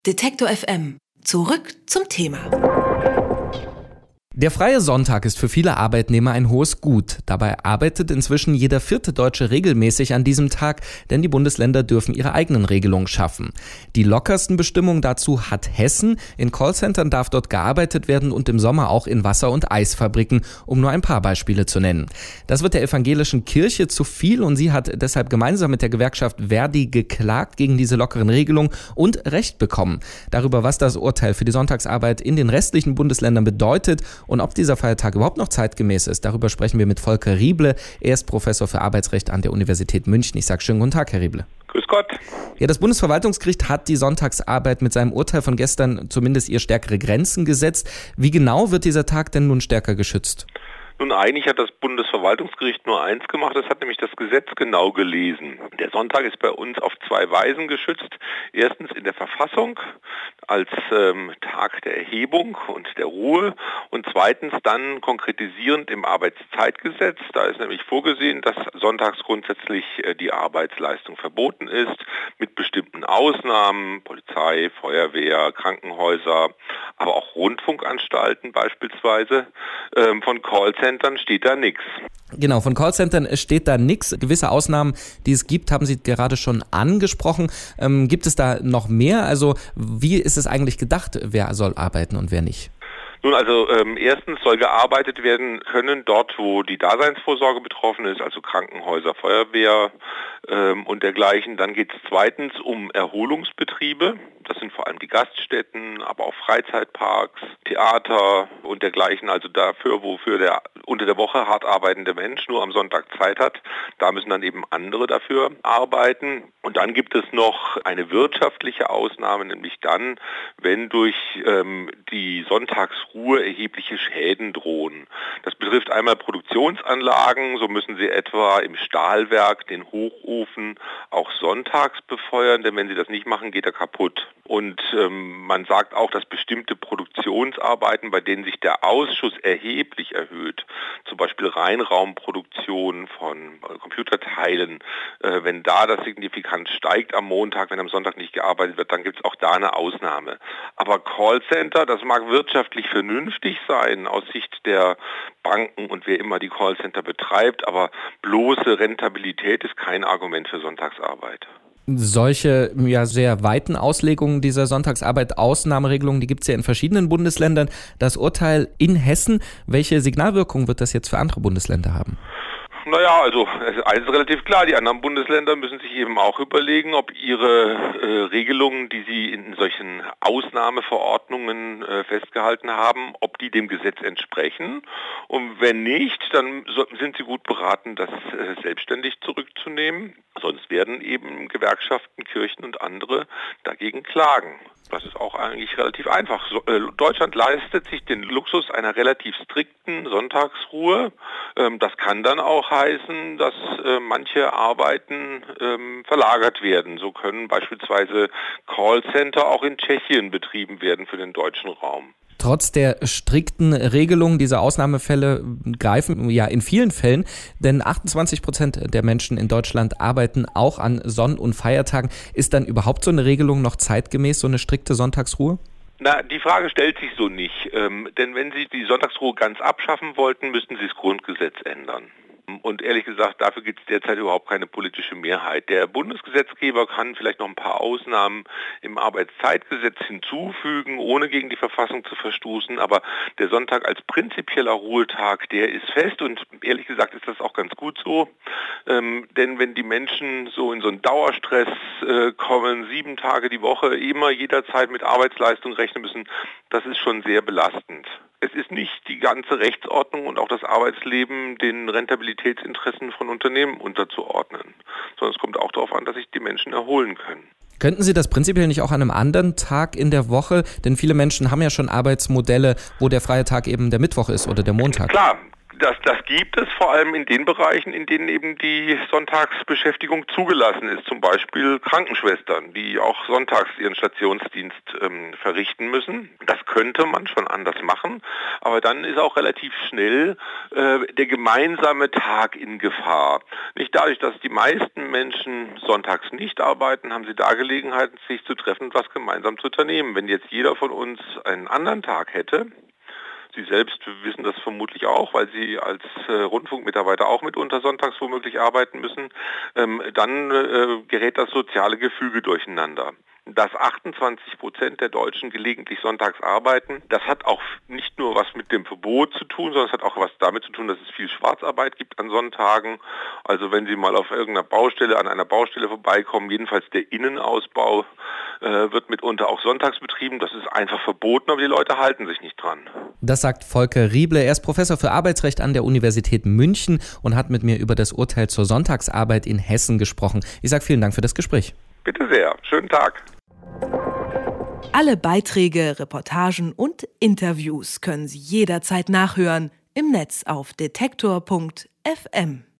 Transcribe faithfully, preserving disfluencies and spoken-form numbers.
Detektor F M. Zurück zum Thema. Der freie Sonntag ist für viele Arbeitnehmer ein hohes Gut. Dabei arbeitet inzwischen jeder vierte Deutsche regelmäßig an diesem Tag, denn die Bundesländer dürfen ihre eigenen Regelungen schaffen. Die lockersten Bestimmungen dazu hat Hessen. In Callcentern darf dort gearbeitet werden und im Sommer auch in Wasser- und Eisfabriken, um nur ein paar Beispiele zu nennen. Das wird der evangelischen Kirche zu viel und sie hat deshalb gemeinsam mit der Gewerkschaft Verdi geklagt gegen diese lockeren Regelungen und Recht bekommen. Darüber, was das Urteil für die Sonntagsarbeit in den restlichen Bundesländern bedeutet und ob dieser Feiertag überhaupt noch zeitgemäß ist, darüber sprechen wir mit Volker Rieble. Er ist Professor für Arbeitsrecht an der Universität München. Ich sage schönen guten Tag, Herr Rieble. Grüß Gott. Ja, das Bundesverwaltungsgericht hat die Sonntagsarbeit mit seinem Urteil von gestern zumindest ihr stärkere Grenzen gesetzt. Wie genau wird dieser Tag denn nun stärker geschützt? Nun, eigentlich hat das Bundesverwaltungsgericht nur eins gemacht, das hat nämlich das Gesetz genau gelesen. Der Sonntag ist bei uns auf zwei Weisen geschützt. Erstens in der Verfassung als ähm, Tag der Erhebung und der Ruhe und zweitens dann konkretisierend im Arbeitszeitgesetz. Da ist nämlich vorgesehen, dass sonntags grundsätzlich äh, die Arbeitsleistung verboten ist, mit bestimmten Ausnahmen, Polizei, Feuerwehr, Krankenhäuser, aber auch Rundfunkanstalten beispielsweise. Ähm, von Callcentern steht da nichts. Genau, von Callcentern steht da nichts. Gewisse Ausnahmen, die es gibt, haben Sie gerade schon angesprochen. Ähm, gibt es da noch mehr? Also wie ist es eigentlich gedacht, wer soll arbeiten und wer nicht? Nun, also ähm, erstens soll gearbeitet werden können dort, wo die Daseinsvorsorge betroffen ist, also Krankenhäuser, Feuerwehr ähm, und dergleichen. Dann geht es zweitens um Erholungsbetriebe. Das sind vor allem die Gaststätten, aber auch Freizeitparks, Theater und dergleichen. Also dafür, wofür der unter der Woche hart arbeitende Mensch nur am Sonntag Zeit hat, da müssen dann eben andere dafür arbeiten. Und dann gibt es noch eine wirtschaftliche Ausnahme, nämlich dann, wenn durch ähm, die Sonntagsruhe erhebliche Schäden drohen. Das betrifft einmal Produktionsanlagen, so müssen sie etwa im Stahlwerk den Hochofen auch sonntags befeuern, denn wenn sie das nicht machen, geht er kaputt. Und ähm, man sagt auch, dass bestimmte Produktionsarbeiten, bei denen sich der Ausschuss erheblich erhöht, zum Beispiel Reinraumproduktion von äh, Computerteilen, äh, wenn da das signifikant steigt am Montag, wenn am Sonntag nicht gearbeitet wird, dann gibt es auch da eine Ausnahme. Aber Callcenter, das mag wirtschaftlich vernünftig sein aus Sicht der Banken und wer immer die Callcenter betreibt, aber bloße Rentabilität ist kein Argument für Sonntagsarbeit. Solche ja sehr weiten Auslegungen dieser Sonntagsarbeit, Ausnahmeregelungen, die gibt es ja in verschiedenen Bundesländern. Das Urteil in Hessen, welche Signalwirkung wird das jetzt für andere Bundesländer haben? Naja, also eines ist relativ klar, die anderen Bundesländer müssen sich eben auch überlegen, ob ihre äh, Regelungen, die sie in solchen Ausnahmeverordnungen äh, festgehalten haben, ob die dem Gesetz entsprechen. Und wenn nicht, dann so, sind sie gut beraten, das äh, selbstständig zurückzunehmen. Sonst werden eben Gewerkschaften, Kirchen und andere dagegen klagen. Das ist auch eigentlich relativ einfach. So, äh, Deutschland leistet sich den Luxus einer relativ strikten Sonntagsruhe. Ähm, das kann dann auch heißen, dass äh, manche Arbeiten ähm, verlagert werden. So können beispielsweise Callcenter auch in Tschechien betrieben werden für den deutschen Raum. Trotz der strikten Regelung, diese Ausnahmefälle greifen ja in vielen Fällen, denn achtundzwanzig Prozent der Menschen in Deutschland arbeiten auch an Sonn- und Feiertagen. Ist dann überhaupt so eine Regelung noch zeitgemäß, so eine strikte Sonntagsruhe? Na, die Frage stellt sich so nicht, ähm, denn wenn Sie die Sonntagsruhe ganz abschaffen wollten, müssten Sie das Grundgesetz ändern. Und ehrlich gesagt, dafür gibt es derzeit überhaupt keine politische Mehrheit. Der Bundesgesetzgeber kann vielleicht noch ein paar Ausnahmen im Arbeitszeitgesetz hinzufügen, ohne gegen die Verfassung zu verstoßen. Aber der Sonntag als prinzipieller Ruhetag, der ist fest. Und ehrlich gesagt ist das auch ganz gut so. Ähm, denn wenn die Menschen so in so einen Dauerstress äh, kommen, sieben Tage die Woche, immer jederzeit mit Arbeitsleistung rechnen müssen, das ist schon sehr belastend. Es ist nicht die ganze Rechtsordnung und auch das Arbeitsleben den Rentabilitätsinteressen von Unternehmen unterzuordnen, sondern es kommt auch darauf an, dass sich die Menschen erholen können. Könnten Sie das prinzipiell nicht auch an einem anderen Tag in der Woche? Denn viele Menschen haben ja schon Arbeitsmodelle, wo der freie Tag eben der Mittwoch ist oder der Montag. Klar. Das, das gibt es vor allem in den Bereichen, in denen eben die Sonntagsbeschäftigung zugelassen ist. Zum Beispiel Krankenschwestern, die auch sonntags ihren Stationsdienst ähm, verrichten müssen. Das könnte man schon anders machen, aber dann ist auch relativ schnell äh, der gemeinsame Tag in Gefahr. Nicht dadurch, dass die meisten Menschen sonntags nicht arbeiten, haben sie da Gelegenheit, sich zu treffen und was gemeinsam zu unternehmen. Wenn jetzt jeder von uns einen anderen Tag hätte, Sie selbst wissen das vermutlich auch, weil Sie als äh, Rundfunkmitarbeiter auch mitunter sonntags womöglich arbeiten müssen, ähm, dann äh, gerät das soziale Gefüge durcheinander. Dass achtundzwanzig Prozent der Deutschen gelegentlich sonntags arbeiten, das hat auch nicht nur was mit dem Verbot zu tun, sondern es hat auch was damit zu tun, dass es viel Schwarzarbeit gibt an Sonntagen. Also wenn Sie mal auf irgendeiner Baustelle, an einer Baustelle vorbeikommen, jedenfalls der Innenausbau äh, wird mitunter auch sonntags betrieben. Das ist einfach verboten, aber die Leute halten sich nicht dran. Das sagt Volker Rieble. Er ist Professor für Arbeitsrecht an der Universität München und hat mit mir über das Urteil zur Sonntagsarbeit in Hessen gesprochen. Ich sage vielen Dank für das Gespräch. Bitte sehr. Schönen Tag. Alle Beiträge, Reportagen und Interviews können Sie jederzeit nachhören im Netz auf detektor punkt f m.